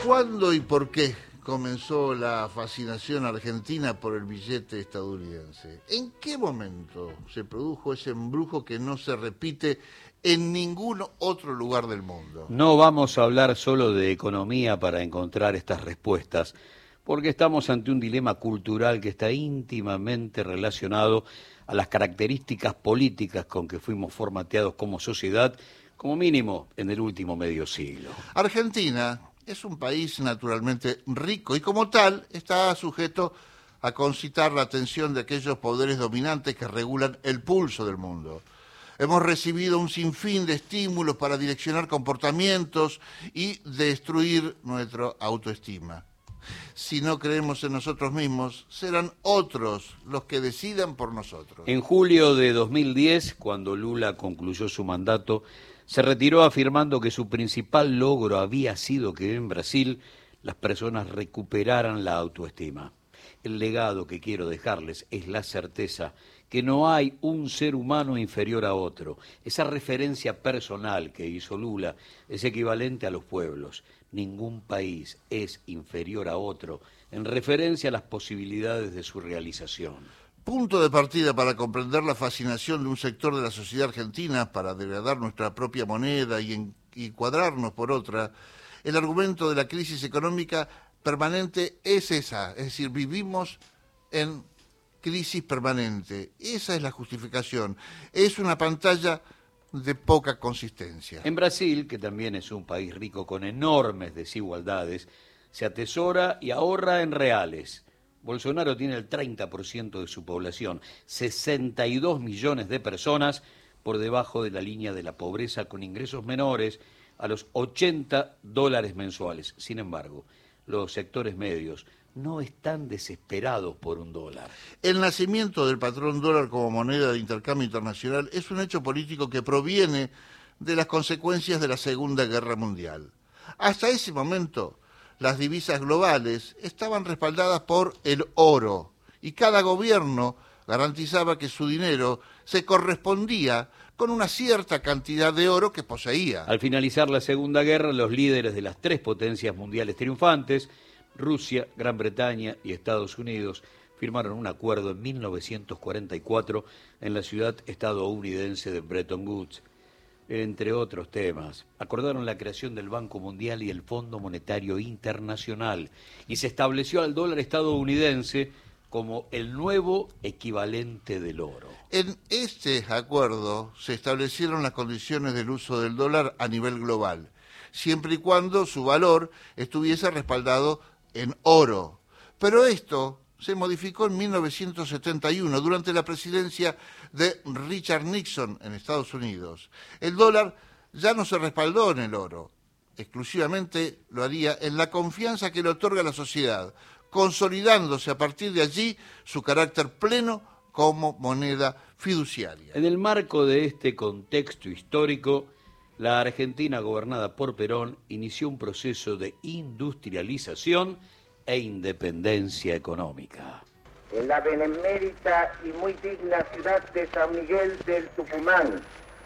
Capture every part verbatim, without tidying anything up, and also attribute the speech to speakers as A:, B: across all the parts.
A: ¿Cuándo y por qué comenzó la fascinación argentina por el billete estadounidense? ¿En qué momento se produjo ese embrujo que no se repite en ningún otro lugar del mundo?
B: No vamos a hablar solo de economía para encontrar estas respuestas, porque estamos ante un dilema cultural que está íntimamente relacionado a las características políticas con que fuimos formateados como sociedad, como mínimo en el último medio siglo.
A: Argentina es un país naturalmente rico y como tal está sujeto a concitar la atención de aquellos poderes dominantes que regulan el pulso del mundo. Hemos recibido un sinfín de estímulos para direccionar comportamientos y destruir nuestra autoestima. Si no creemos en nosotros mismos, serán otros los que decidan por nosotros.
B: En julio de dos mil diez, cuando Lula concluyó su mandato, se retiró afirmando que su principal logro había sido que en Brasil las personas recuperaran la autoestima. El legado que quiero dejarles es la certeza que no hay un ser humano inferior a otro. Esa referencia personal que hizo Lula es equivalente a los pueblos. Ningún país es inferior a otro en referencia a las posibilidades de su realización.
A: Punto de partida para comprender la fascinación de un sector de la sociedad argentina para degradar nuestra propia moneda y, en, y cuadrarnos por otra, el argumento de la crisis económica permanente es esa, es decir, vivimos en crisis permanente. Esa es la justificación. Es una pantalla de poca consistencia.
B: En Brasil, que también es un país rico con enormes desigualdades, se atesora y ahorra en reales. Bolsonaro tiene el treinta por ciento de su población, sesenta y dos millones de personas por debajo de la línea de la pobreza con ingresos menores a los ochenta dólares mensuales. Sin embargo, los sectores medios no están desesperados por un dólar.
A: El nacimiento del patrón dólar como moneda de intercambio internacional es un hecho político que proviene de las consecuencias de la Segunda Guerra Mundial. Hasta ese momento, las divisas globales estaban respaldadas por el oro y cada gobierno garantizaba que su dinero se correspondía con una cierta cantidad de oro que poseía.
B: Al finalizar la Segunda Guerra, los líderes de las tres potencias mundiales triunfantes, Rusia, Gran Bretaña y Estados Unidos, firmaron un acuerdo en mil novecientos cuarenta y cuatro en la ciudad estadounidense de Bretton Woods. Entre otros temas, acordaron la creación del Banco Mundial y el Fondo Monetario Internacional y se estableció al dólar estadounidense como el nuevo equivalente del oro.
A: En este acuerdo se establecieron las condiciones del uso del dólar a nivel global, siempre y cuando su valor estuviese respaldado en oro. Pero esto se modificó en mil novecientos setenta y uno, durante la presidencia de Richard Nixon en Estados Unidos. El dólar ya no se respaldó en el oro, exclusivamente lo haría en la confianza que le otorga la sociedad, consolidándose a partir de allí su carácter pleno como moneda fiduciaria.
B: En el marco de este contexto histórico, la Argentina, gobernada por Perón, inició un proceso de industrialización e independencia económica.
C: En la benemérita y muy digna ciudad de San Miguel del Tucumán,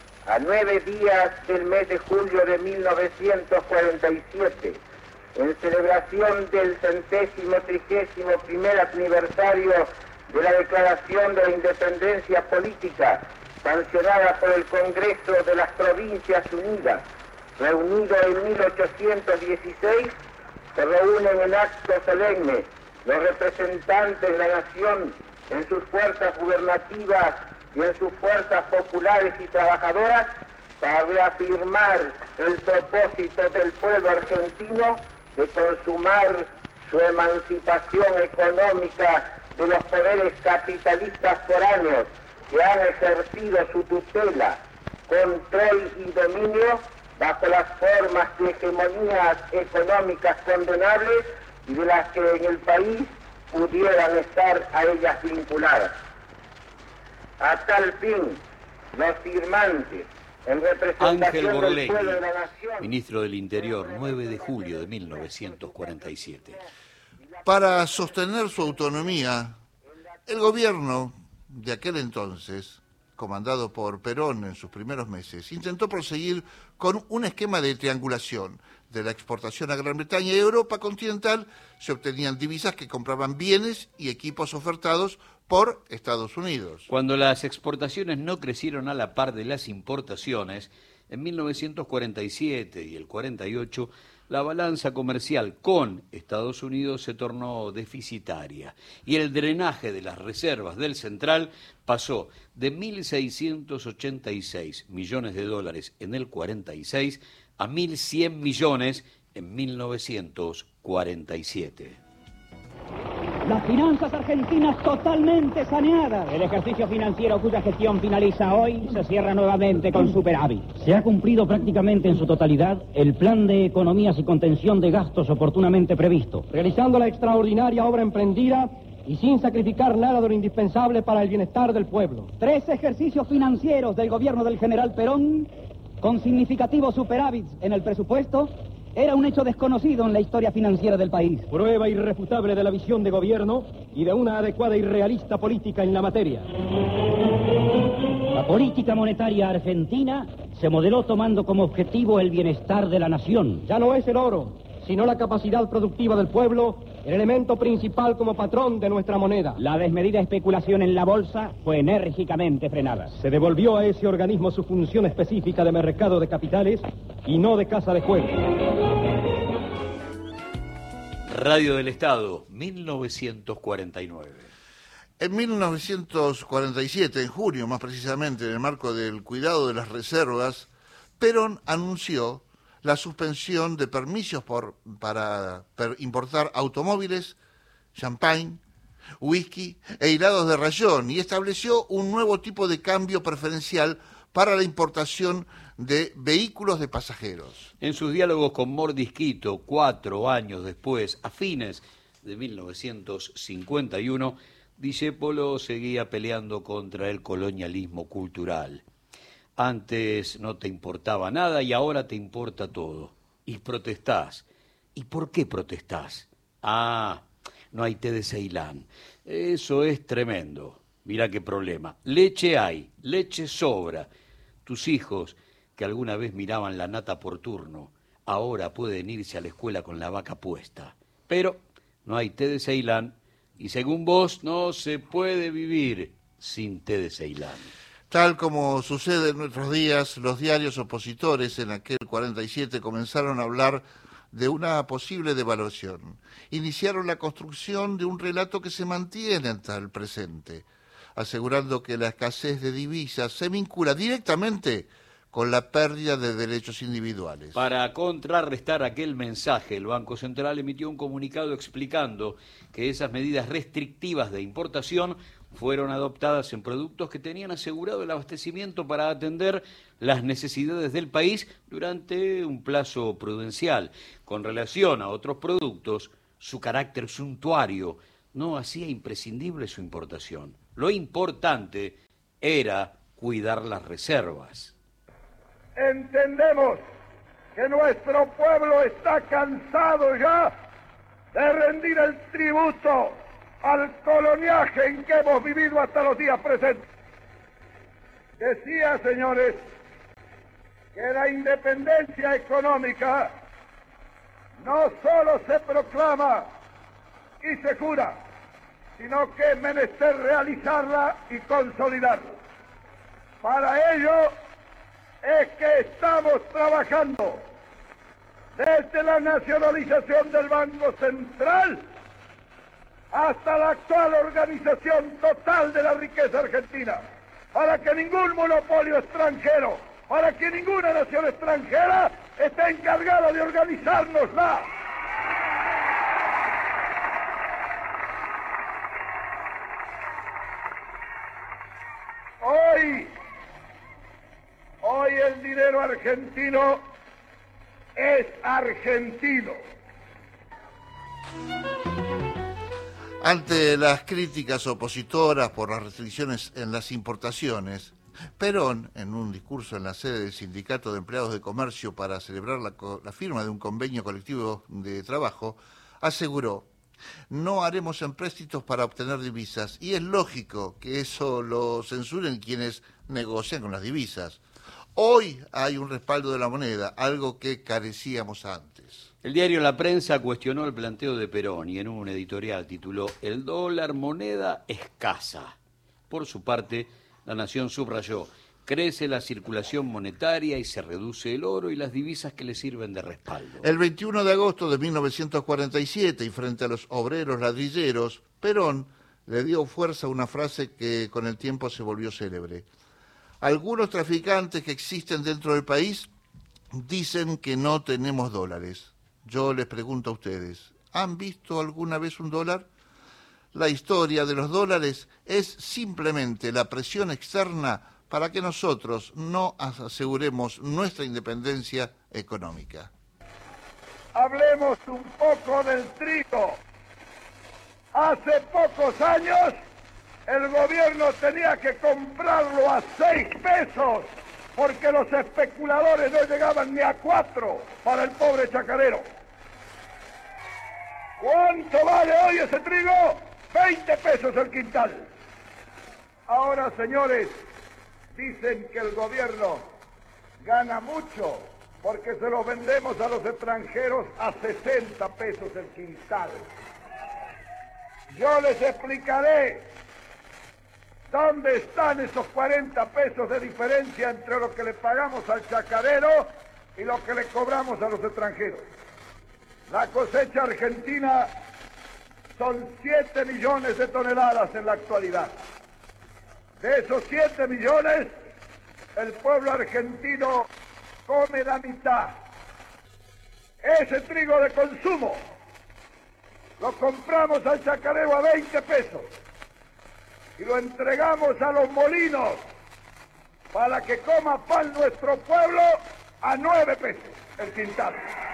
C: a nueve días del mes de julio de mil novecientos cuarenta y siete, en celebración del centésimo trigésimo primer aniversario de la Declaración de la Independencia Política, sancionada por el Congreso de las Provincias Unidas, reunido en mil ochocientos dieciséis, se reúnen en acto solemne los representantes de la nación en sus fuerzas gubernativas y en sus fuerzas populares y trabajadoras para reafirmar el propósito del pueblo argentino de consumar su emancipación económica de los poderes capitalistas foráneos que han ejercido su tutela, control y dominio bajo las formas de hegemonías económicas condenables y de las que en el país pudieran estar a ellas vinculadas. A tal fin, los firmantes, en representación
B: Ángel
C: del
B: Borlegui,
C: pueblo de la nación,
B: ministro del Interior, nueve de julio de mil novecientos cuarenta y siete.
A: Para sostener su autonomía, el gobierno de aquel entonces comandado por Perón en sus primeros meses, intentó proseguir con un esquema de triangulación. De la exportación a Gran Bretaña y Europa continental se obtenían divisas que compraban bienes y equipos ofertados por Estados Unidos.
B: Cuando las exportaciones no crecieron a la par de las importaciones, en mil novecientos cuarenta y siete y el cuarenta y ocho, la balanza comercial con Estados Unidos se tornó deficitaria y el drenaje de las reservas del Central pasó de mil seiscientos ochenta y seis millones de dólares en el cuarenta y seis a mil cien millones en mil novecientos cuarenta y siete.
D: Las finanzas argentinas totalmente saneadas. El ejercicio financiero cuya gestión finaliza hoy se cierra nuevamente con superávit. Se ha cumplido prácticamente en su totalidad el plan de economías y contención de gastos oportunamente previsto, realizando la extraordinaria obra emprendida y sin sacrificar nada de lo indispensable para el bienestar del pueblo. Tres ejercicios financieros del gobierno del general Perón, con significativos superávits en el presupuesto, era un hecho desconocido en la historia financiera del país. Prueba irrefutable de la visión de gobierno y de una adecuada y realista política en la materia. La política monetaria argentina se modeló tomando como objetivo el bienestar de la nación. Ya no es el oro, sino la capacidad productiva del pueblo, el elemento principal como patrón de nuestra moneda. La desmedida especulación en la bolsa fue enérgicamente frenada. Se devolvió a ese organismo su función específica de mercado de capitales y no de casa de juego.
B: Radio del Estado, mil novecientos cuarenta y nueve.
A: En mil novecientos cuarenta y siete, en junio más precisamente, en el marco del cuidado de las reservas, Perón anunció la suspensión de permisos por, para per, importar automóviles, champagne, whisky e hilados de rayón y estableció un nuevo tipo de cambio preferencial para la importación de vehículos de pasajeros.
B: En sus diálogos con Mordisquito, cuatro años después, a fines de mil novecientos cincuenta y uno, Discépolo seguía peleando contra el colonialismo cultural. Antes no te importaba nada y ahora te importa todo. Y protestás. ¿Y por qué protestás? Ah, no hay té de Ceilán. Eso es tremendo. Mirá qué problema. Leche hay, leche sobra. Tus hijos, que alguna vez miraban la nata por turno, ahora pueden irse a la escuela con la vaca puesta. Pero no hay té de Ceilán y según vos no se puede vivir sin té de Ceilán.
A: Tal como sucede en nuestros días, los diarios opositores en aquel cuarenta y siete comenzaron a hablar de una posible devaluación. Iniciaron la construcción de un relato que se mantiene hasta el presente, asegurando que la escasez de divisas se vincula directamente con la pérdida de derechos individuales.
B: Para contrarrestar aquel mensaje, el Banco Central emitió un comunicado explicando que esas medidas restrictivas de importación fueron adoptadas en productos que tenían asegurado el abastecimiento para atender las necesidades del país durante un plazo prudencial. Con relación a otros productos, su carácter suntuario no hacía imprescindible su importación. Lo importante era cuidar las reservas.
E: Entendemos que nuestro pueblo está cansado ya de rendir el tributo al coloniaje en que hemos vivido hasta los días presentes. Decía, señores, que la independencia económica no solo se proclama y se jura, sino que es menester realizarla y consolidarla. Para ello es que estamos trabajando desde la nacionalización del Banco Central hasta la actual organización total de la riqueza argentina, para que ningún monopolio extranjero, para que ninguna nación extranjera esté encargada de organizárnosla. Hoy, hoy el dinero argentino es argentino.
A: Ante las críticas opositoras por las restricciones en las importaciones, Perón, en un discurso en la sede del Sindicato de Empleados de Comercio para celebrar la, la firma de un convenio colectivo de trabajo, aseguró: no haremos empréstitos para obtener divisas, y es lógico que eso lo censuren quienes negocian con las divisas. Hoy hay un respaldo de la moneda, algo que carecíamos antes.
B: El diario La Prensa cuestionó el planteo de Perón y en un editorial tituló "El dólar moneda escasa". Por su parte, La Nación subrayó: crece la circulación monetaria y se reduce el oro y las divisas que le sirven de respaldo.
A: El veintiuno de agosto de mil novecientos cuarenta y siete, y frente a los obreros ladrilleros, Perón le dio fuerza a una frase que con el tiempo se volvió célebre. Algunos traficantes que existen dentro del país dicen que no tenemos dólares. Yo les pregunto a ustedes, ¿han visto alguna vez un dólar? La historia de los dólares es simplemente la presión externa para que nosotros no aseguremos nuestra independencia económica.
E: Hablemos un poco del trigo. Hace pocos años el gobierno tenía que comprarlo a seis pesos porque los especuladores no llegaban ni a cuatro para el pobre chacarero. ¿Cuánto vale hoy ese trigo? veinte pesos el quintal. Ahora, señores, dicen que el gobierno gana mucho porque se los vendemos a los extranjeros a sesenta pesos el quintal. Yo les explicaré dónde están esos cuarenta pesos de diferencia entre lo que le pagamos al chacarero y lo que le cobramos a los extranjeros. La cosecha argentina son siete millones de toneladas en la actualidad. De esos siete millones, el pueblo argentino come la mitad. Ese trigo de consumo lo compramos al chacarero a veinte pesos y lo entregamos a los molinos para que coma pan nuestro pueblo a nueve pesos el quintal.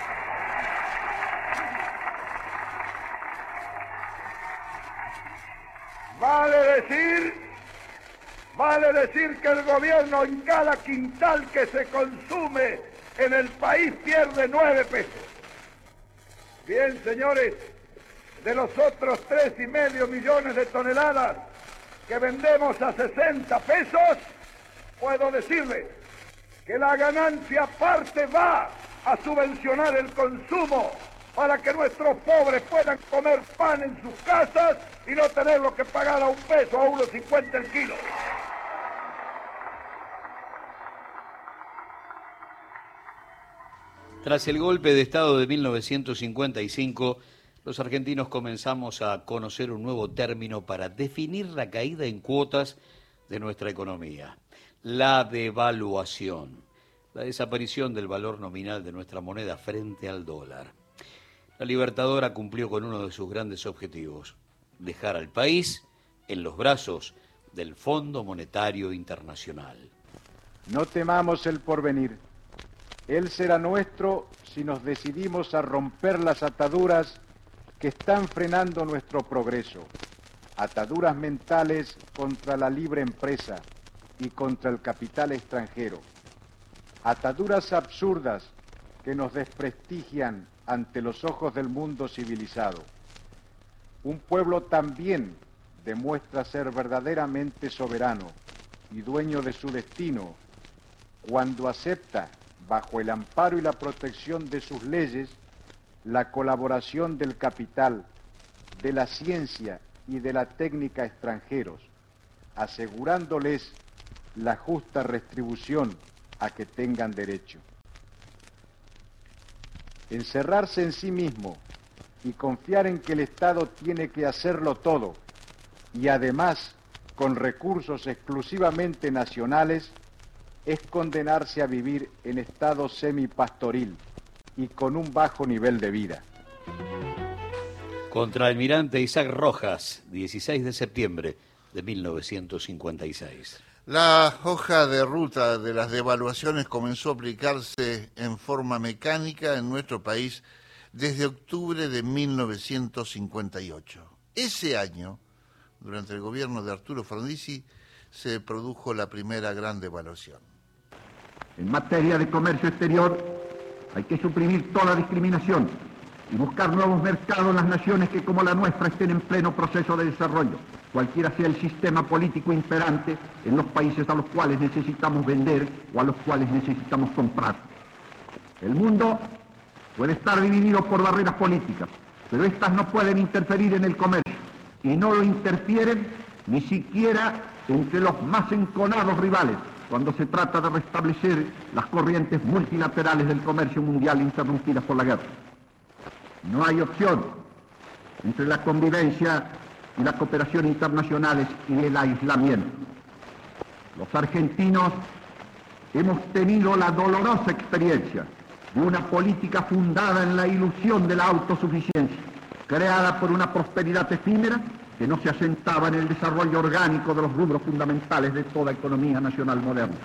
E: Vale decir, vale decir que el gobierno en cada quintal que se consume en el país pierde nueve pesos. Bien, señores, de los otros tres y medio millones de toneladas que vendemos a sesenta pesos, puedo decirles que la ganancia parte va a subvencionar el consumo para que nuestros pobres puedan comer pan en sus casas y no tenerlo que pagar a un peso, a uno cincuenta el kilo.
B: Tras el golpe de Estado de mil novecientos cincuenta y cinco, los argentinos comenzamos a conocer un nuevo término para definir la caída en cuotas de nuestra economía: la devaluación, la desaparición del valor nominal de nuestra moneda frente al dólar. La Libertadora cumplió con uno de sus grandes objetivos: dejar al país en los brazos del Fondo Monetario Internacional.
F: No temamos el porvenir. Él será nuestro si nos decidimos a romper las ataduras que están frenando nuestro progreso, ataduras mentales contra la libre empresa y contra el capital extranjero, ataduras absurdas que nos desprestigian ante los ojos del mundo civilizado. Un pueblo también demuestra ser verdaderamente soberano y dueño de su destino cuando acepta, bajo el amparo y la protección de sus leyes, la colaboración del capital, de la ciencia y de la técnica extranjeros, asegurándoles la justa retribución a que tengan derecho. Encerrarse en sí mismo y confiar en que el Estado tiene que hacerlo todo, y además con recursos exclusivamente nacionales, es condenarse a vivir en estado semipastoril y con un bajo nivel de vida.
B: Contraalmirante Isaac Rojas, dieciséis de septiembre de mil novecientos cincuenta y seis.
A: La hoja de ruta de las devaluaciones comenzó a aplicarse en forma mecánica en nuestro país desde octubre de mil novecientos cincuenta y ocho. Ese año, durante el gobierno de Arturo Frondizi, se produjo la primera gran devaluación.
G: En materia de comercio exterior hay que suprimir toda discriminación y buscar nuevos mercados en las naciones que, como la nuestra, estén en pleno proceso de desarrollo. cualquiera sea el sistema político imperante en los países a los cuales necesitamos vender o a los cuales necesitamos comprar. El mundo puede estar dividido por barreras políticas, pero estas no pueden interferir en el comercio, y no lo interfieren ni siquiera entre los más enconados rivales, cuando se trata de restablecer las corrientes multilaterales del comercio mundial interrumpidas por la guerra. No hay opción entre la convivencia y la cooperación internacionales y el aislamiento. Los argentinos hemos tenido la dolorosa experiencia de una política fundada en la ilusión de la autosuficiencia, creada por una prosperidad efímera que no se asentaba en el desarrollo orgánico de los rubros fundamentales de toda economía nacional moderna.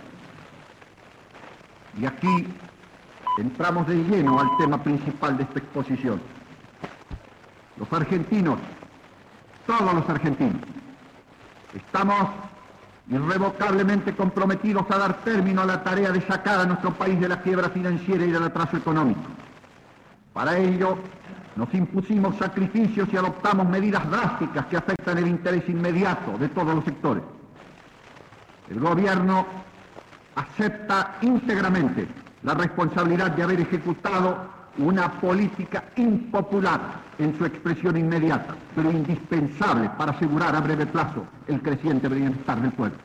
G: Y aquí entramos de lleno al tema principal de esta exposición. Los argentinos, todos los argentinos, estamos irrevocablemente comprometidos a dar término a la tarea de sacar a nuestro país de la quiebra financiera y del atraso económico. Para ello, nos impusimos sacrificios y adoptamos medidas drásticas que afectan el interés inmediato de todos los sectores. El gobierno acepta íntegramente la responsabilidad de haber ejecutado una política impopular en su expresión inmediata, pero indispensable para asegurar a breve plazo el creciente bienestar del pueblo.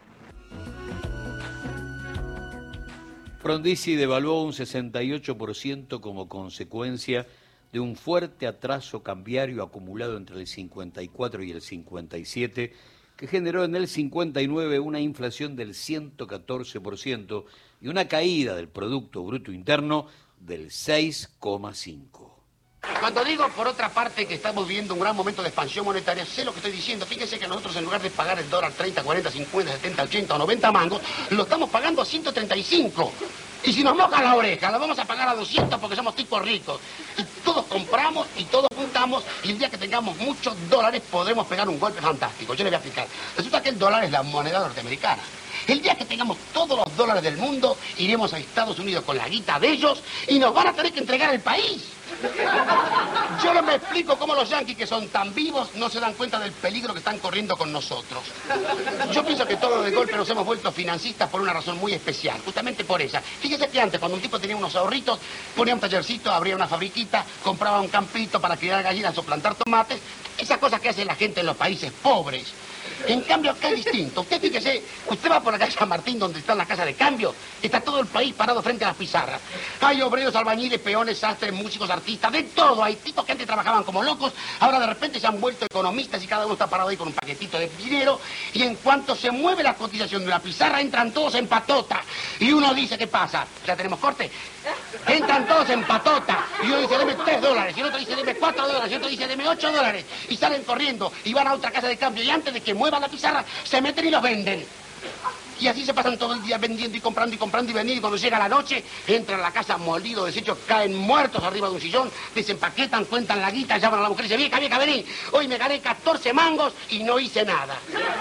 B: Frondizi devaluó un sesenta y ocho por ciento como consecuencia de un fuerte atraso cambiario acumulado entre el cincuenta y cuatro y el cincuenta y siete, que generó en el cincuenta y nueve una inflación del ciento catorce por ciento y una caída del Producto Bruto Interno del seis coma cinco.
H: Cuando digo, por otra parte, que estamos viviendo un gran momento de expansión monetaria, sé lo que estoy diciendo. Fíjense que nosotros, en lugar de pagar el dólar treinta, cuarenta, cincuenta, setenta, ochenta o noventa mangos, lo estamos pagando a ciento treinta y cinco. Y si nos mojan la oreja, la vamos a pagar a doscientos porque somos tipos ricos. Y todos compramos y todos juntamos, y el día que tengamos muchos dólares podremos pegar un golpe fantástico. Yo les voy a explicar. Resulta que el dólar es la moneda norteamericana. El día que tengamos todos los dólares del mundo, iremos a Estados Unidos con la guita de ellos y nos van a tener que entregar el país. Yo no me explico cómo los yanquis, que son tan vivos, no se dan cuenta del peligro que están corriendo con nosotros. Yo pienso que todos de golpe nos hemos vuelto financistas por una razón muy especial, justamente por esa. Fíjese que antes, cuando un tipo tenía unos ahorritos, ponía un tallercito, abría una fabriquita, compraba un campito para criar gallinas o plantar tomates, esas cosas que hace la gente en los países pobres. En cambio, acá es distinto. Usted fíjese, usted va por la calle San Martín, donde está la casa de cambio, está todo el país parado frente a las pizarras. Hay obreros, albañiles, peones, sastres, músicos, artistas, de todo. Hay tipos que antes trabajaban como locos, ahora de repente se han vuelto economistas y cada uno está parado ahí con un paquetito de dinero. Y en cuanto se mueve la cotización de una pizarra, entran todos en patota. Y uno dice, ¿qué pasa? ¿Ya tenemos corte? Entran todos en patota. Y uno dice, deme tres dólares. Y el otro dice, deme cuatro dólares. Y el otro dice, deme ocho dólares. Y salen corriendo y van a otra casa de cambio. Y antes de que muevan la pizarra, se meten y los venden. Y así se pasan todo el día vendiendo y comprando y comprando y vendiendo. Y cuando llega la noche, entran a la casa molidos, deshechos, caen muertos arriba de un sillón, desempaquetan, cuentan la guita, llaman a la mujer y dicen, vieja, vieja, vení. Hoy me gané catorce mangos y no hice nada.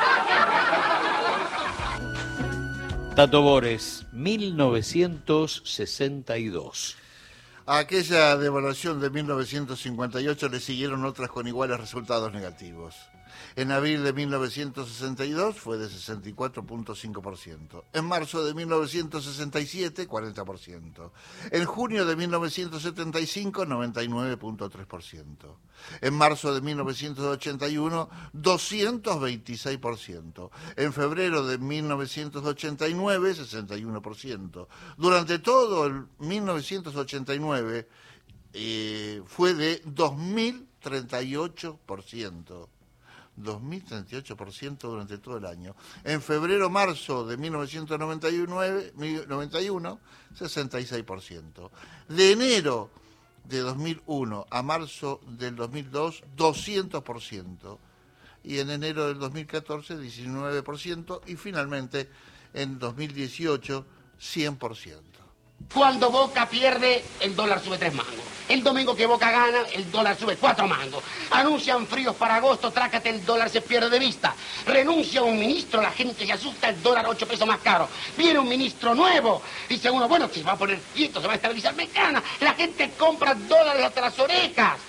B: Tato Bores, mil novecientos sesenta y dos.
A: A aquella devaluación de mil novecientos cincuenta y ocho le siguieron otras con iguales resultados negativos. En abril de mil novecientos sesenta y dos fue de sesenta y cuatro punto cinco por ciento. En marzo de mil novecientos sesenta y siete, cuarenta por ciento. En junio de mil novecientos setenta y cinco, noventa y nueve punto tres por ciento. En marzo de mil novecientos ochenta y uno, doscientos veintiséis por ciento. En febrero de mil novecientos ochenta y nueve, sesenta y uno por ciento. Durante todo el mil novecientos ochenta y nueve eh, fue de dos mil treinta y ocho por ciento. dos mil treinta y ocho por ciento durante todo el año. En febrero-marzo de mil novecientos noventa y uno, sesenta y seis por ciento. De enero de dos mil uno a marzo del dos mil dos, doscientos por ciento. Y en enero del dos mil catorce, diecinueve por ciento. Y finalmente, en dos mil dieciocho, cien por ciento.
H: Cuando Boca pierde, el dólar sube tres mangos. El domingo que Boca gana, el dólar sube cuatro mangos. Anuncian fríos para agosto, trácate, el dólar se pierde de vista. Renuncia un ministro, la gente se asusta, el dólar ocho pesos más caro. Viene un ministro nuevo, dice uno, bueno, se va a poner quieto, se va a estabilizar, me gana. La gente compra dólares hasta las orejas.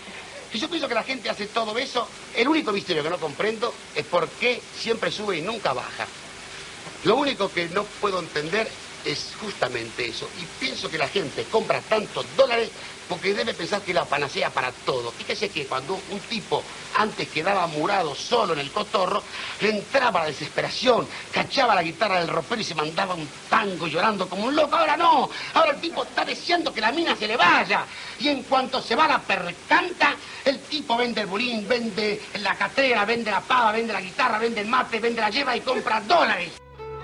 H: Y yo pienso que la gente hace todo eso. El único misterio que no comprendo es por qué siempre sube y nunca baja. Lo único que no puedo entender es justamente eso. Y pienso que la gente compra tantos dólares porque debe pensar que es la panacea para todo. Fíjese que cuando un tipo antes quedaba murado solo en el cotorro, le entraba la desesperación, cachaba la guitarra del ropero y se mandaba un tango llorando como un loco. Ahora no, ahora el tipo está deseando que la mina se le vaya. Y en cuanto se va la percanta, el tipo vende el bulín, vende la catera, vende la pava, vende la guitarra, vende el mate, vende la yema y compra dólares.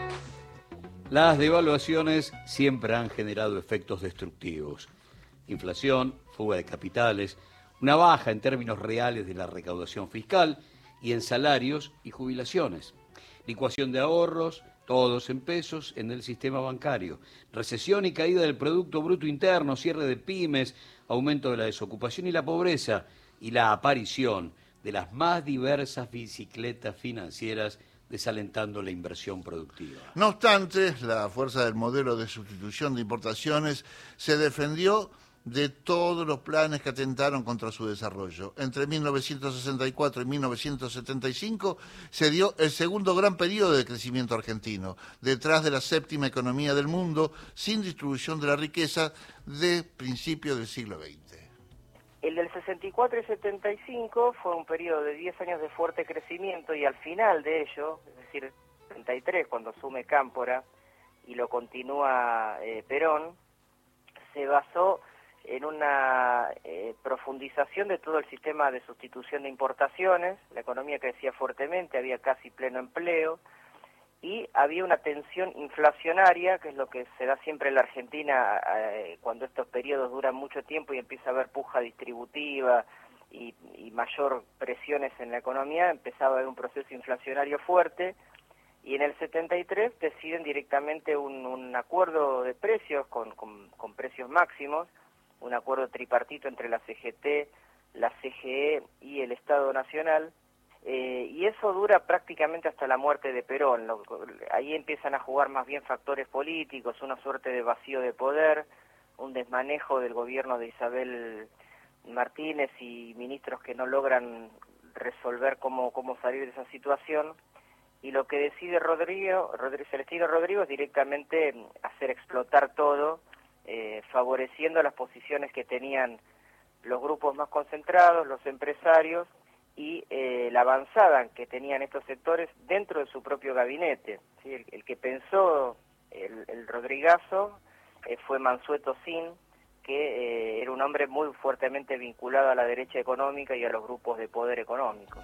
B: Las devaluaciones siempre han generado efectos destructivos. Inflación, fuga de capitales, una baja en términos reales de la recaudación fiscal y en salarios y jubilaciones. Licuación de ahorros, todos en pesos, en el sistema bancario. Recesión y caída del Producto Bruto Interno, cierre de pymes, aumento de la desocupación y la pobreza y la aparición de las más diversas bicicletas financieras desalentando la inversión productiva.
A: No obstante, la fuerza del modelo de sustitución de importaciones se defendió de todos los planes que atentaron contra su desarrollo. Entre mil novecientos sesenta y cuatro y mil novecientos setenta y cinco se dio el segundo gran periodo de crecimiento argentino, detrás de la séptima economía del mundo, sin distribución de la riqueza de principios del siglo veinte.
I: El del sesenta y cuatro y setenta y cinco fue un periodo de diez años de fuerte crecimiento y al final de ello, es decir, setenta y tres, cuando asume Cámpora y lo continúa eh, Perón, se basó en una eh, profundización de todo el sistema de sustitución de importaciones. La economía crecía fuertemente, había casi pleno empleo y había una tensión inflacionaria, que es lo que se da siempre en la Argentina eh, cuando estos periodos duran mucho tiempo y empieza a haber puja distributiva y, y mayor presiones en la economía. Empezaba a haber un proceso inflacionario fuerte y en el setenta y tres deciden directamente un, un acuerdo de precios con, con, con precios máximos, un acuerdo tripartito entre la C G T, la C G E y el Estado Nacional, eh, y eso dura prácticamente hasta la muerte de Perón. Lo, ahí empiezan a jugar más bien factores políticos, una suerte de vacío de poder, un desmanejo del gobierno de Isabel Martínez y ministros que no logran resolver cómo, cómo salir de esa situación, y lo que decide Rodrigo, Rodrigo Celestino Rodrigo es directamente hacer explotar todo, Eh, favoreciendo las posiciones que tenían los grupos más concentrados, los empresarios y eh, la avanzada que tenían estos sectores dentro de su propio gabinete. ¿Sí? El, el que pensó el, el Rodrigazo eh, fue Mansueto Sin, que eh, era un hombre muy fuertemente vinculado a la derecha económica y a los grupos de poder económico.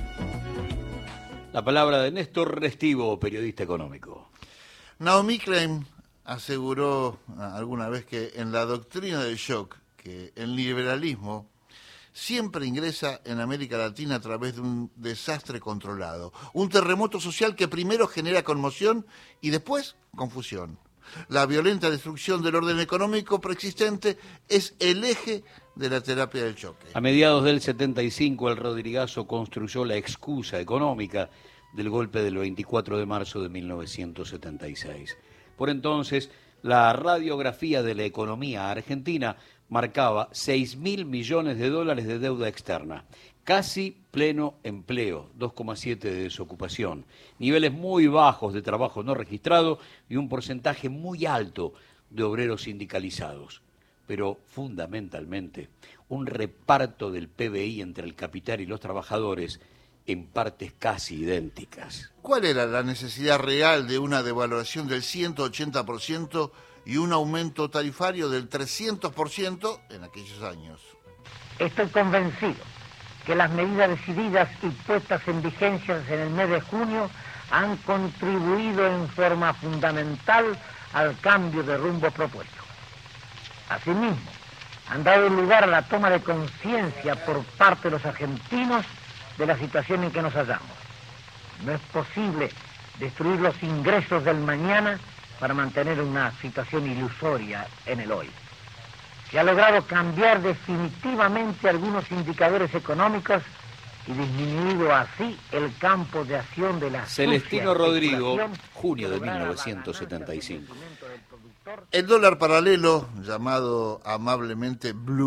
B: La palabra de Néstor Restivo, periodista económico.
A: Naomi Klein aseguró alguna vez que en la doctrina del shock, que el liberalismo siempre ingresa en América Latina a través de un desastre controlado, un terremoto social que primero genera conmoción y después confusión. La violenta destrucción del orden económico preexistente es el eje de la terapia del choque.
B: A mediados del setenta y cinco, el Rodrigazo construyó la excusa económica del golpe del veinticuatro de marzo de mil novecientos setenta y seis. Por entonces, la radiografía de la economía argentina marcaba seis mil millones de dólares de deuda externa, casi pleno empleo, dos coma siete de desocupación, niveles muy bajos de trabajo no registrado y un porcentaje muy alto de obreros sindicalizados. Pero fundamentalmente, un reparto del P B I entre el capital y los trabajadores en partes casi idénticas.
A: ¿Cuál era la necesidad real de una devaluación del ciento ochenta por ciento y un aumento tarifario del trescientos por ciento en aquellos años?
J: Estoy convencido que las medidas decididas y puestas en vigencia en el mes de junio han contribuido en forma fundamental al cambio de rumbo propuesto. Asimismo, han dado lugar a la toma de conciencia por parte de los argentinos de la situación en que nos hallamos. No es posible destruir los ingresos del mañana para mantener una situación ilusoria en el hoy. Se ha logrado cambiar definitivamente algunos indicadores económicos y disminuido así el campo de acción de la
B: Celestino Rodrigo, junio de mil novecientos setenta y cinco.
A: El dólar paralelo, llamado amablemente Blue,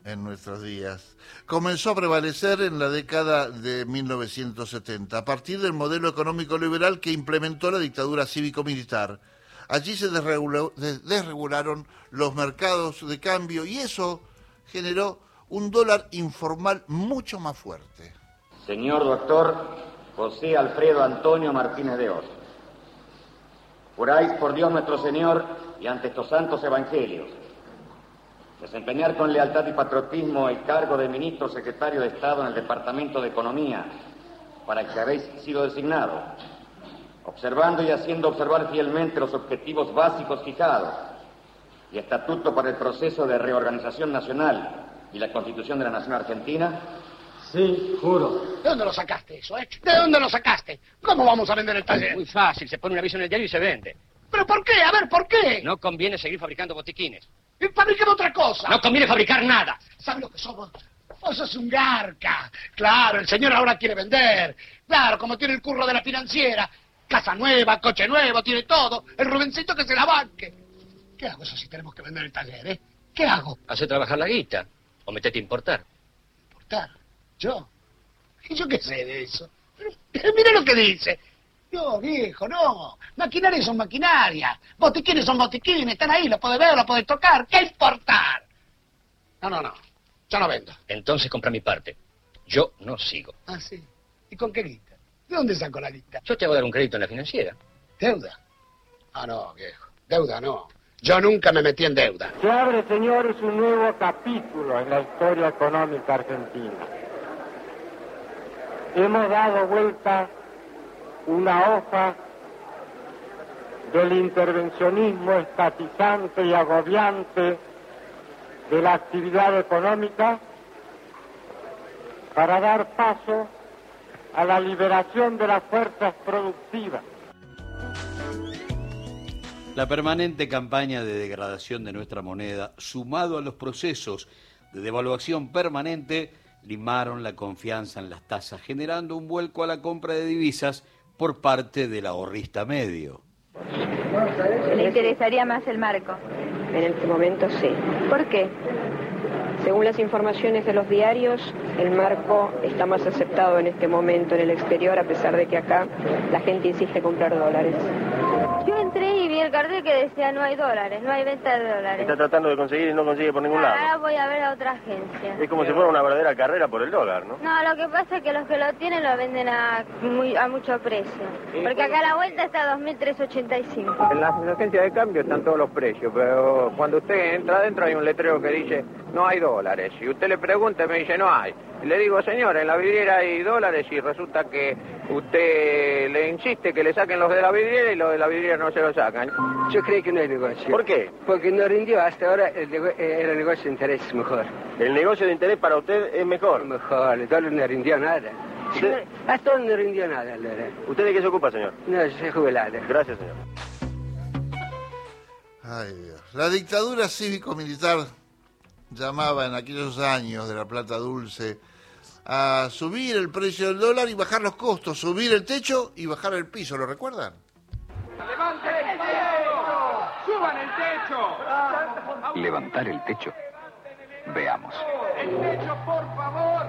A: en nuestros días. Comenzó a prevalecer en la década de mil novecientos setenta, a partir del modelo económico liberal que implementó la dictadura cívico-militar. Allí se desreguló, desregularon los mercados de cambio y eso generó un dólar informal mucho más fuerte.
K: Señor doctor José Alfredo Antonio Martínez de Oz, juráis por Dios nuestro Señor y ante estos santos evangelios desempeñar con lealtad y patriotismo el cargo de ministro secretario de Estado en el Departamento de Economía para que habéis sido designado, observando y haciendo observar fielmente los objetivos básicos fijados y estatuto para el proceso de reorganización nacional y la Constitución de la Nación Argentina.
H: Sí, juro. ¿De dónde lo sacaste eso, eh? ¿De dónde lo sacaste? ¿Cómo vamos a vender el taller?
L: Muy fácil, se pone un aviso en el diario y se vende.
H: ¿Pero por qué? A ver, ¿por qué?
L: No conviene seguir fabricando botiquines.
H: Y fabriquen otra cosa.
L: No conviene fabricar nada.
H: ¿Sabes lo que somos? Vos sos un garca. Claro, el señor ahora quiere vender. Claro, como tiene el curro de la financiera. Casa nueva, coche nuevo, tiene todo. El Rubencito que se la banque. ¿Qué hago eso si tenemos que vender el taller, eh? ¿Qué hago?
L: Hace trabajar la guita. O metete a importar.
H: ¿Importar? ¿Yo? ¿Y yo qué sé de eso? Pero, mira lo que dice. No, viejo, no. Maquinarias son maquinarias. Botiquines son botiquines. Están ahí, los podés ver, los podés tocar. ¿Qué importar? No, no, no. Yo no vendo.
L: Entonces compra mi parte. Yo no sigo.
H: Ah, sí. ¿Y con qué guita? ¿De dónde saco la guita?
L: Yo te voy a dar un crédito en la financiera.
H: ¿Deuda? Ah, no, viejo. Deuda no. Yo nunca me metí en deuda.
J: Se abre, señores, un nuevo capítulo en la historia económica argentina. Hemos dado vuelta una hoja del intervencionismo estatizante y agobiante de la actividad económica para dar paso a la liberación de las fuerzas productivas.
B: La permanente campaña de degradación de nuestra moneda, sumado a los procesos de devaluación permanente, limaron la confianza en las tasas, generando un vuelco a la compra de divisas por parte del ahorrista medio.
M: ¿Le interesaría más el marco?
N: En este momento sí.
M: ¿Por qué?
N: Según las informaciones de los diarios, el marco está más aceptado en este momento en el exterior, a pesar de que acá la gente insiste en comprar dólares.
M: Yo entré y vi el cartel que decía no hay dólares, no hay venta de dólares.
O: Está tratando de conseguir y no consigue por ningún lado.
M: Ahora voy a ver a otra agencia.
O: Es como si fuera una verdadera carrera por el dólar, ¿no?
M: No, lo que pasa es que los que lo tienen lo venden a, muy, a mucho precio. Porque acá la vuelta está a dos mil trescientos ochenta y cinco.
P: En las agencias de cambio están todos los precios, pero cuando usted entra adentro hay un letrero que dice no hay dólares. Y usted le pregunta y me dice no hay. Y le digo, señor, en la vidriera hay dólares y resulta que usted le insiste que le saquen los de la vidriera y los de la vidriera no se lo sacan.
Q: Yo creo que no hay negocio.
O: ¿Por qué?
Q: Porque no rindió hasta ahora el, nego el negocio de interés mejor.
O: ¿El negocio de interés para usted es mejor?
Q: Mejor, el dólar no rindió nada.
O: ¿Usted?
Q: Hasta ahora no rindió nada el dólar.
O: ¿Usted de qué se ocupa, señor?
Q: No, yo soy jubilado.
O: Gracias, señor.
A: Ay, Dios. La dictadura cívico-militar llamaba en aquellos años de la plata dulce a subir el precio del dólar y bajar los costos, subir el techo y bajar el piso, ¿lo recuerdan?
R: ¡Levanten el techo! ¡Suban el techo!
S: ¿Levantar el techo? Veamos.
R: ¡El techo, por favor!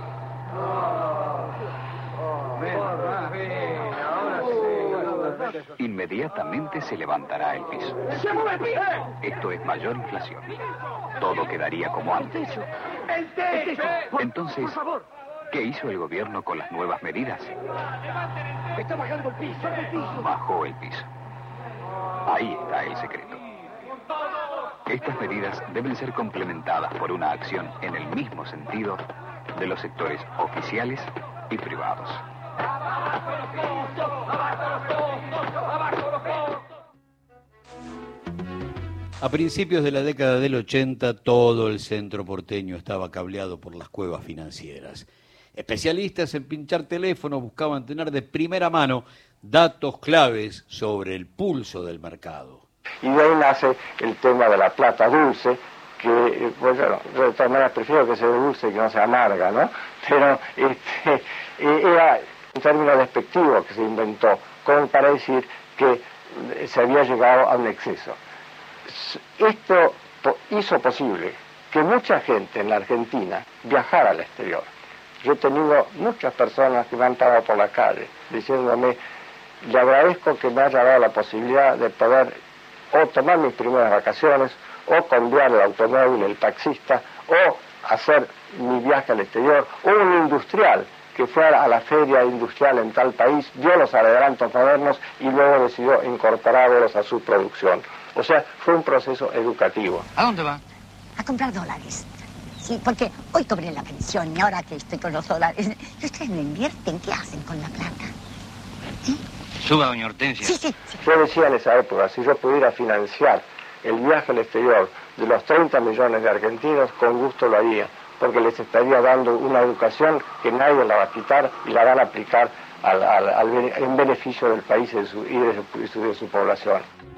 S: Inmediatamente se levantará el piso.
R: ¡Se mueve el piso!
S: Esto es mayor inflación. Todo quedaría como antes.
R: ¡El techo!
S: Entonces, ¿qué hizo el gobierno con las nuevas medidas?
R: ¡Está bajando el piso! ¡El piso!
S: Bajó el piso. Ahí está el secreto. Estas medidas deben ser complementadas por una acción en el mismo sentido de los sectores oficiales y privados.
B: A principios de la década del ochenta, todo el centro porteño estaba cableado por las cuevas financieras. Especialistas en pinchar teléfonos buscaban tener de primera mano datos claves sobre el pulso del mercado.
T: Y de ahí nace el tema de la plata dulce, que, pues, bueno, de todas maneras prefiero que sea dulce y que no sea amarga, ¿no? Pero este, era un término despectivo que se inventó con, para decir que se había llegado a un exceso. Esto hizo posible que mucha gente en la Argentina viajara al exterior. Yo he tenido muchas personas que me han parado por la calle diciéndome, le agradezco que me haya dado la posibilidad de poder o tomar mis primeras vacaciones, o cambiar el automóvil, el taxista, o hacer mi viaje al exterior, o un industrial que fue a la feria industrial en tal país, vio los adelantos modernos y luego decidió incorporarlos a su producción. O sea, fue un proceso educativo.
U: ¿A dónde va?
V: A comprar dólares. Sí, porque hoy cobré la pensión y ahora que estoy con los dólares, ¿y ustedes no invierten? ¿Qué hacen con la plata? ¿Sí?
U: Suba, doña Hortensia.
V: Sí, sí, sí.
T: Yo decía en esa época, si yo pudiera financiar el viaje al exterior de los treinta millones de argentinos, con gusto lo haría, porque les estaría dando una educación que nadie la va a quitar y la van a aplicar al, al, al, en beneficio del país y de su, y de su, de su población.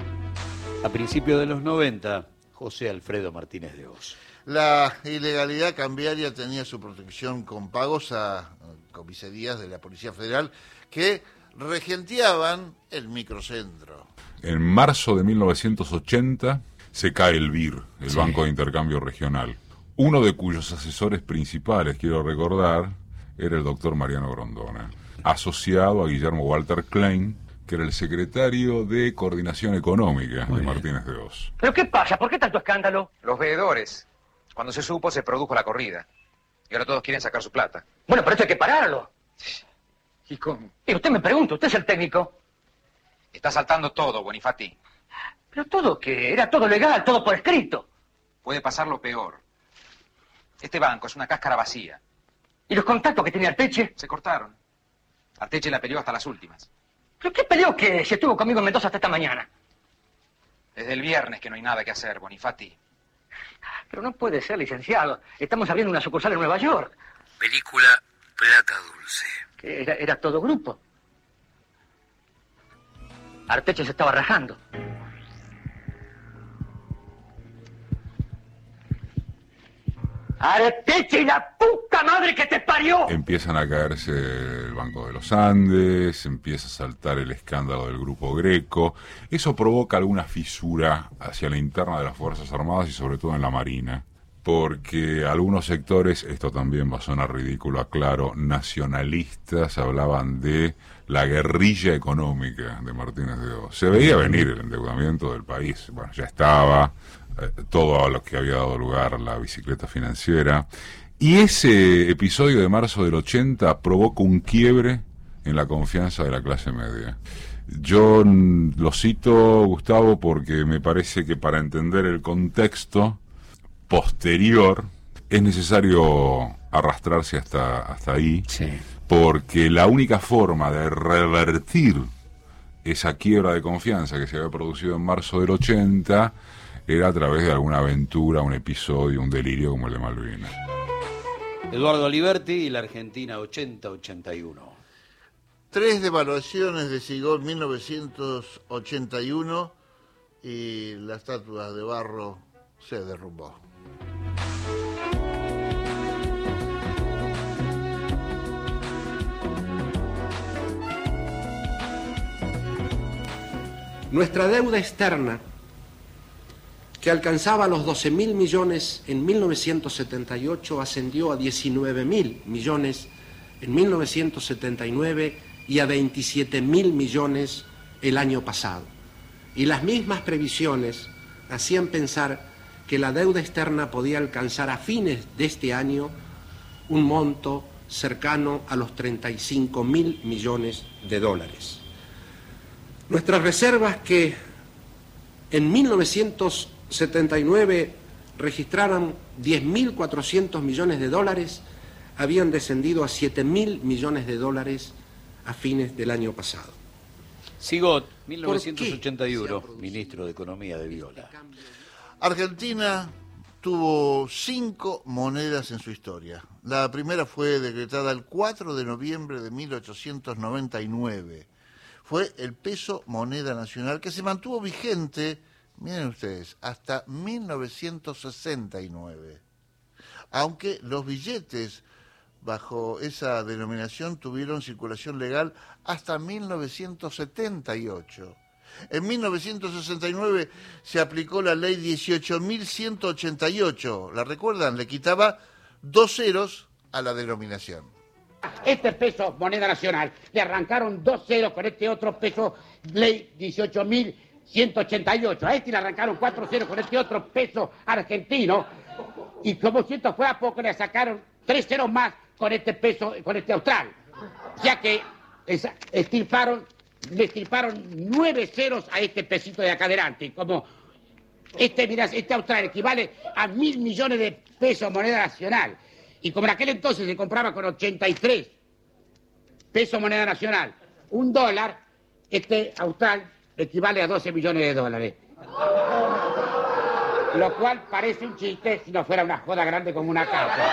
B: A principios de los noventa, José Alfredo Martínez de Oz.
A: La ilegalidad cambiaria tenía su protección con pagos a comisarías de la Policía Federal que regenteaban el microcentro.
W: En marzo de mil novecientos ochenta se cae el B I R, el
B: Sí.
W: Banco de Intercambio Regional. Uno de cuyos asesores principales, quiero recordar, era el doctor Mariano Grondona, asociado a Guillermo Walter Klein, que era el secretario de Coordinación Económica
U: Muy
W: de
U: bien.
W: Martínez de Oz.
U: ¿Pero qué pasa? ¿Por qué tanto escándalo?
X: Los veedores. Cuando se supo, se produjo la corrida. Y ahora todos quieren sacar su plata.
U: Bueno, pero esto hay que pararlo.
X: ¿Y cómo?
U: Y usted me pregunta, usted es el técnico.
X: Está saltando todo, Bonifati.
U: Pero todo que era todo legal, todo por escrito.
X: Puede pasar lo peor. Este banco es una cáscara vacía.
U: ¿Y los contactos que tenía Arteche?
X: Se cortaron. Arteche la peleó hasta las últimas.
U: ¿Pero qué peleó que se estuvo conmigo en Mendoza hasta esta mañana?
X: Desde el viernes que no hay nada que hacer, Bonifati.
U: Pero no puede ser, licenciado. Estamos abriendo una sucursal en Nueva York.
B: Película Plata Dulce.
U: Que era, era todo grupo. Arteche se estaba rajando. ¡Arteche y la puta madre que te parió!
W: Empiezan a caerse el Banco de los Andes, empieza a saltar el escándalo del Grupo Greco. Eso provoca alguna fisura hacia la interna de las Fuerzas Armadas y sobre todo en la Marina. Porque algunos sectores, esto también va a sonar ridículo, aclaro, nacionalistas hablaban de la guerrilla económica de Martínez de Oz. Se veía venir el endeudamiento del país. Bueno, ya estaba eh, todo a lo que había dado lugar la bicicleta financiera. Y ese episodio de marzo del ochenta provoca un quiebre en la confianza de la clase media. Yo mm, lo cito, Gustavo, porque me parece que para entender el contexto posterior es necesario arrastrarse hasta, hasta ahí,
B: Sí.
W: porque la única forma de revertir esa quiebra de confianza que se había producido en marzo del ochenta era a través de alguna aventura, un episodio, un delirio como el de Malvinas.
B: Eduardo Aliberti y la Argentina ochenta ochenta y uno.
A: Tres devaluaciones de Sigó en mil novecientos ochenta y uno y la estatua de barro se derrumbó.
Y: Nuestra deuda externa, que alcanzaba los doce mil millones en mil novecientos setenta y ocho, ascendió a diecinueve mil millones en mil novecientos setenta y nueve y a veintisiete mil millones el año pasado. Y las mismas previsiones hacían pensar que la deuda externa podía alcanzar a fines de este año un monto cercano a los treinta y cinco mil millones de dólares. Nuestras reservas, que en mil novecientos setenta y nueve registraron diez mil cuatrocientos millones de dólares, habían descendido a siete mil millones de dólares a fines del año pasado.
B: Sigot, mil novecientos ochenta y uno, ministro de Economía de Viola.
A: Argentina tuvo cinco monedas en su historia. La primera fue decretada el cuatro de noviembre de mil ochocientos noventa y nueve. Fue el peso moneda nacional, que se mantuvo vigente, miren ustedes, hasta mil novecientos sesenta y nueve. Aunque los billetes bajo esa denominación tuvieron circulación legal hasta mil novecientos setenta y ocho. En mil novecientos sesenta y nueve se aplicó la ley dieciocho mil ciento ochenta y ocho. ¿La recuerdan? Le quitaba dos ceros a la denominación.
H: Este peso, moneda nacional, le arrancaron dos ceros con este otro peso, ley dieciocho mil ciento ochenta y ocho. A este le arrancaron cuatro ceros con este otro peso argentino. Y como si esto fue a poco, le sacaron tres ceros más con este peso, con este austral. O sea que estirparon, le estirparon nueve ceros a este pesito de acá adelante. Como este, mirá, este austral equivale a mil millones de pesos moneda nacional. Y como en aquel entonces se compraba con ochenta y tres pesos moneda nacional, un dólar, este austral equivale a doce millones de dólares. Lo cual parece un chiste si no fuera una joda grande como una casa.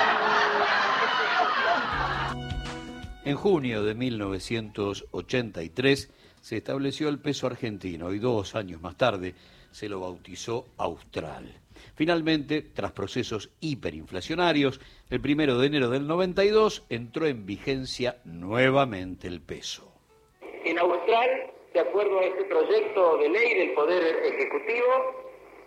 B: En junio de mil novecientos ochenta y tres se estableció el peso argentino y dos años más tarde se lo bautizó Austral. Finalmente, tras procesos hiperinflacionarios, el primero de enero del noventa y dos entró en vigencia nuevamente el peso.
C: En Austral, de acuerdo a este proyecto de ley del Poder Ejecutivo,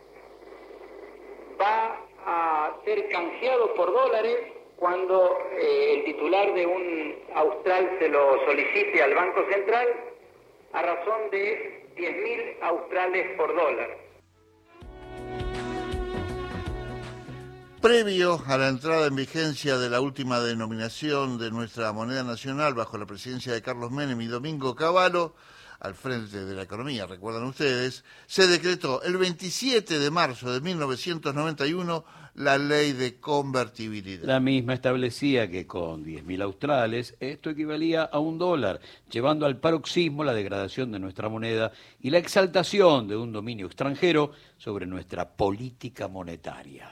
C: va a ser canjeado por dólares cuando eh, el titular de un austral se lo solicite al Banco Central a razón de diez mil australes por dólar.
A: Previo a la entrada en vigencia de la última denominación de nuestra moneda nacional bajo la presidencia de Carlos Menem y Domingo Cavallo, al frente de la economía, recuerdan ustedes, se decretó el veintisiete de marzo de mil novecientos noventa y uno la ley de convertibilidad.
B: La misma establecía que con diez mil australes esto equivalía a un dólar, llevando al paroxismo la degradación de nuestra moneda y la exaltación de un dominio extranjero sobre nuestra política monetaria.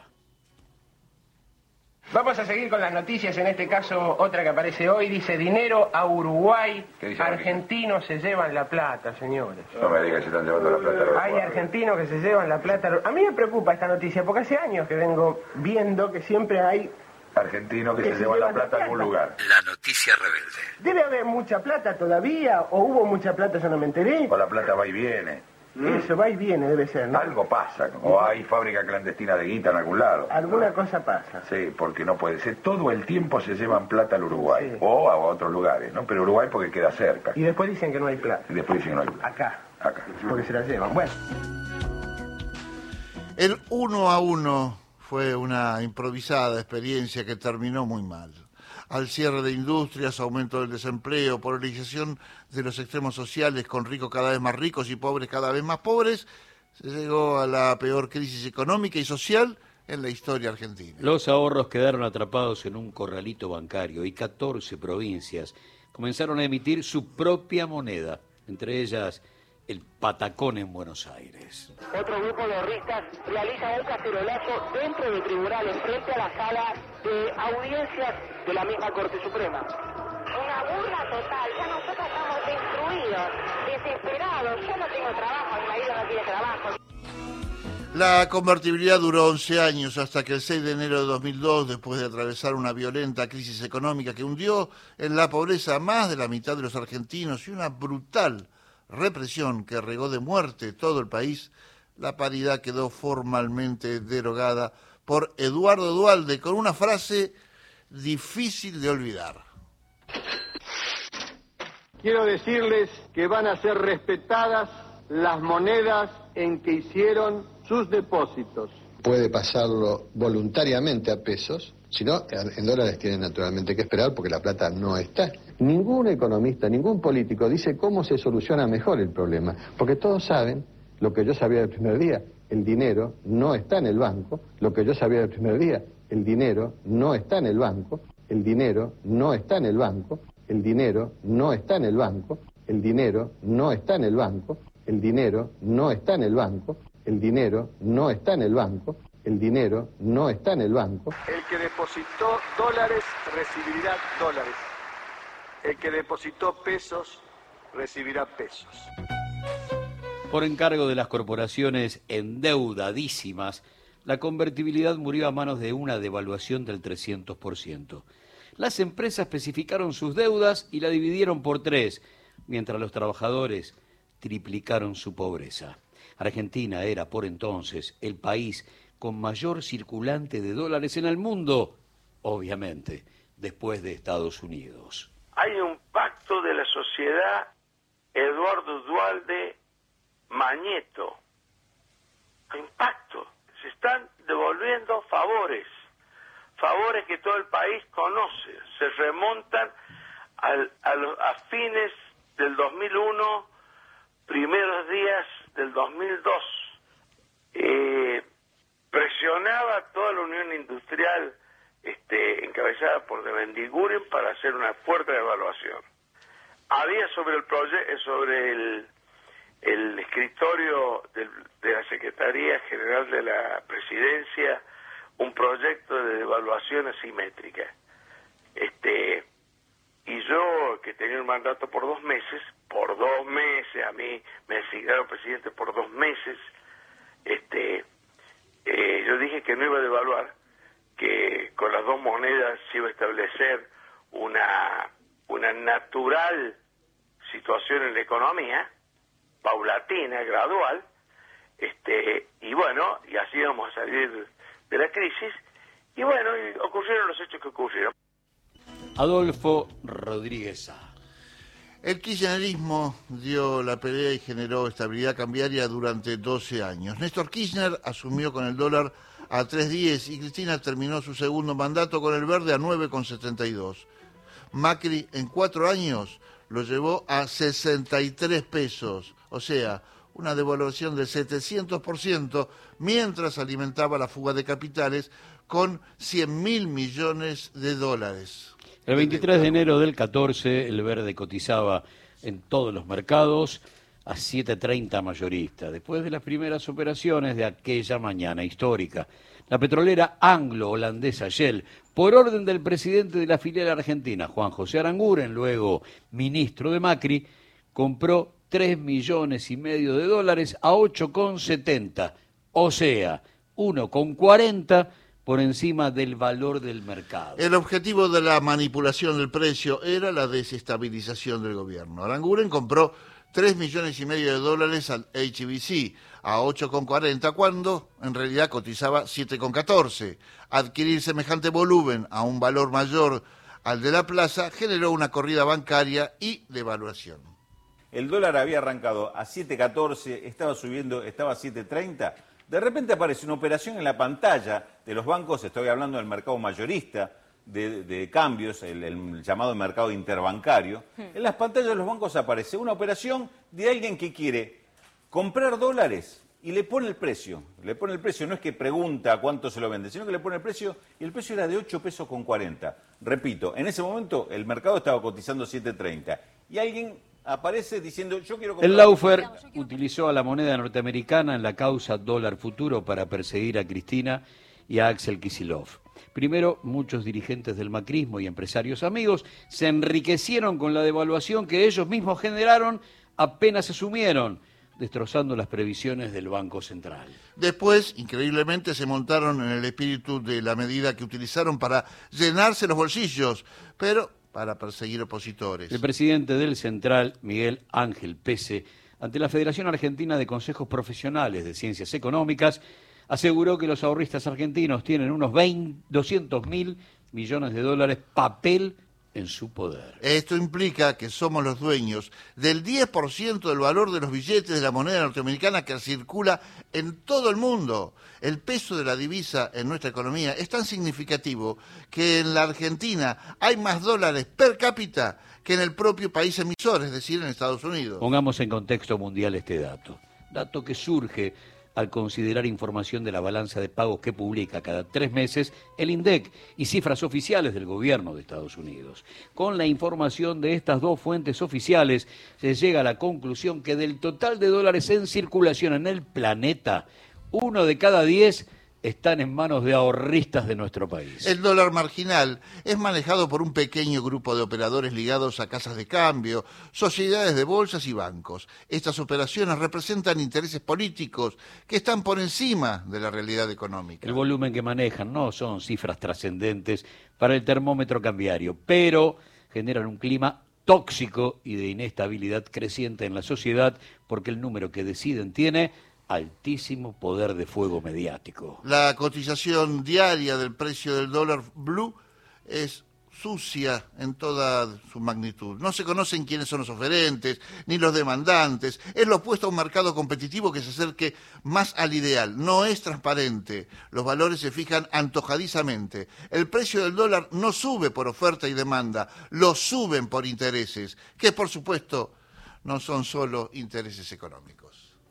Q: Vamos a seguir con las noticias, en este caso otra que aparece hoy, dice dinero a Uruguay, argentinos se llevan la plata, señores.
D: No me digas que se están llevando la plata a Uruguay.
Q: Hay argentinos que se llevan la plata. A mí me preocupa esta noticia, porque hace años que vengo viendo que siempre hay
D: argentinos que, que se, se llevan la plata a algún lugar.
B: La noticia rebelde.
Q: ¿Debe haber mucha plata todavía? ¿O hubo mucha plata, yo no me enteré?
D: O la plata va y viene.
Q: Eso va y viene, debe ser, ¿no?
D: Algo pasa, o hay fábrica clandestina de guita en algún lado.
Q: Alguna ¿no? cosa pasa.
D: Sí, porque no puede ser. Todo el tiempo se llevan plata al Uruguay, sí. O a otros lugares, ¿no? Pero Uruguay porque queda cerca.
Q: Y después dicen que no hay plata.
D: Y después dicen que no hay plata.
Q: Acá.
D: Acá.
Q: Porque se la llevan. Bueno.
A: El uno a uno fue una improvisada experiencia que terminó muy mal. Al cierre de industrias, aumento del desempleo, polarización de los extremos sociales con ricos cada vez más ricos y pobres cada vez más pobres, se llegó a la peor crisis económica y social en la historia argentina.
B: Los ahorros quedaron atrapados en un corralito bancario y catorce provincias comenzaron a emitir su propia moneda, entre ellas el patacón en Buenos Aires.
C: Otro grupo de ahorristas realiza un cacerolazo dentro del tribunal, frente a la sala de audiencias de la misma Corte Suprema.
M: Una burla total, ya nosotros estamos destruidos, desesperados, yo no tengo trabajo, mi marido no tiene trabajo.
A: La convertibilidad duró once años hasta que el seis de enero de dos mil dos, después de atravesar una violenta crisis económica que hundió en la pobreza a más de la mitad de los argentinos y una brutal represión que regó de muerte todo el país, la paridad quedó formalmente derogada por Eduardo Duhalde con una frase difícil de olvidar.
E: Quiero decirles que van a ser respetadas las monedas en que hicieron sus depósitos.
F: Puede pasarlo voluntariamente a pesos, si no, en dólares tienen naturalmente que esperar porque la plata no está. Ningún economista, ningún político dice cómo se soluciona mejor el problema, porque todos saben lo que yo sabía del primer día, el dinero no está en el banco, lo que yo sabía del primer día, el dinero no está en el banco, el dinero no está en el banco, el dinero no está en el banco, el dinero no está en el banco, el dinero no está en el banco, el dinero no está en el banco, el dinero no está en el banco.
E: El que depositó dólares recibirá dólares. El que depositó pesos recibirá pesos.
B: Por encargo de las corporaciones endeudadísimas, la convertibilidad murió a manos de una devaluación del trescientos por ciento. Las empresas especificaron sus deudas y la dividieron por tres, mientras los trabajadores triplicaron su pobreza. Argentina era por entonces el país con mayor circulante de dólares en el mundo, obviamente, después de Estados Unidos.
G: Hay un pacto de la sociedad Eduardo Duhalde Mañeto. Hay un pacto. Se están devolviendo favores. Favores que todo el país conoce. Se remontan al, a, los, a fines del dos mil uno, primeros días del dos mil dos. Eh, presionaba a toda la Unión Industrial este, encabezada por de Bendiguren para hacer una fuerte devaluación. Había sobre el proyecto, sobre el, el escritorio del, de la Secretaría General de la Presidencia un proyecto de devaluación asimétrica. Este, y yo, que tenía un mandato por dos meses, por dos meses, a mí me designaron presidente por dos meses, este, eh, yo dije que no iba a devaluar, que con las dos monedas se iba a establecer una, una natural situación en la economía, paulatina, gradual, este, y bueno, y así íbamos a salir de la crisis, y bueno, y ocurrieron los hechos que ocurrieron.
B: Adolfo Rodríguez Sá.
A: El kirchnerismo dio la pelea y generó estabilidad cambiaria durante doce años. Néstor Kirchner asumió con el dólar a tres diez y Cristina terminó su segundo mandato con el verde a nueve setenta y dos. Macri en cuatro años lo llevó a sesenta y tres pesos, o sea, una devaluación del setecientos por ciento, mientras alimentaba la fuga de capitales con cien mil millones de dólares.
B: El veintitrés de enero del catorce, el verde cotizaba en todos los mercados a siete treinta mayorista, después de las primeras operaciones de aquella mañana histórica. La petrolera anglo-holandesa Shell, por orden del presidente de la filial argentina, Juan José Aranguren, luego ministro de Macri, compró tres millones y medio de dólares a ocho setenta, o sea, uno cuarenta por encima del valor del mercado.
A: El objetivo de la manipulación del precio era la desestabilización del gobierno. Aranguren compró tres millones y medio de dólares al H B C a ocho cuarenta, cuando en realidad cotizaba siete catorce. Adquirir semejante volumen a un valor mayor al de la plaza generó una corrida bancaria y devaluación.
I: El dólar había arrancado a siete catorce, estaba subiendo, estaba a siete treinta. De repente aparece una operación en la pantalla de los bancos, estoy hablando del mercado mayorista de, de cambios, el, el llamado mercado interbancario. En las pantallas de los bancos aparece una operación de alguien que quiere comprar dólares y le pone el precio. Le pone el precio, no es que pregunta cuánto se lo vende, sino que le pone el precio y el precio era de ocho pesos con cuarenta. Repito, en ese momento el mercado estaba cotizando siete treinta y alguien aparece diciendo yo quiero comprar...
B: El Laufer utilizó a la moneda norteamericana en la causa dólar futuro para perseguir a Cristina y a Axel Kicillof. Primero, muchos dirigentes del macrismo y empresarios amigos se enriquecieron con la devaluación que ellos mismos generaron apenas asumieron, destrozando las previsiones del Banco Central.
A: Después, increíblemente, se montaron en el espíritu de la medida que utilizaron para llenarse los bolsillos, pero para perseguir opositores.
B: El presidente del Central, Miguel Ángel Pese, ante la Federación Argentina de Consejos Profesionales de Ciencias Económicas, aseguró que los ahorristas argentinos tienen unos doscientos mil millones de dólares papel en su poder.
A: Esto implica que somos los dueños del diez por ciento del valor de los billetes de la moneda norteamericana que circula en todo el mundo. El peso de la divisa en nuestra economía es tan significativo que en la Argentina hay más dólares per cápita que en el propio país emisor, es decir, en Estados Unidos.
B: Pongamos en contexto mundial este dato. Dato que surge al considerar información de la balanza de pagos que publica cada tres meses el INDEC y cifras oficiales del gobierno de Estados Unidos. Con la información de estas dos fuentes oficiales se llega a la conclusión que del total de dólares en circulación en el planeta, uno de cada diez están en manos de ahorristas de nuestro país.
A: El dólar marginal es manejado por un pequeño grupo de operadores ligados a casas de cambio, sociedades de bolsas y bancos. Estas operaciones representan intereses políticos que están por encima de la realidad económica.
B: El volumen que manejan no son cifras trascendentes para el termómetro cambiario, pero generan un clima tóxico y de inestabilidad creciente en la sociedad porque el número que deciden tiene altísimo poder de fuego mediático.
A: La cotización diaria del precio del dólar blue es sucia en toda su magnitud. No se conocen quiénes son los oferentes, ni los demandantes. Es lo opuesto a un mercado competitivo que se acerque más al ideal. No es transparente. Los valores se fijan antojadizamente. El precio del dólar no sube por oferta y demanda, lo suben por intereses, que por supuesto no son solo intereses económicos.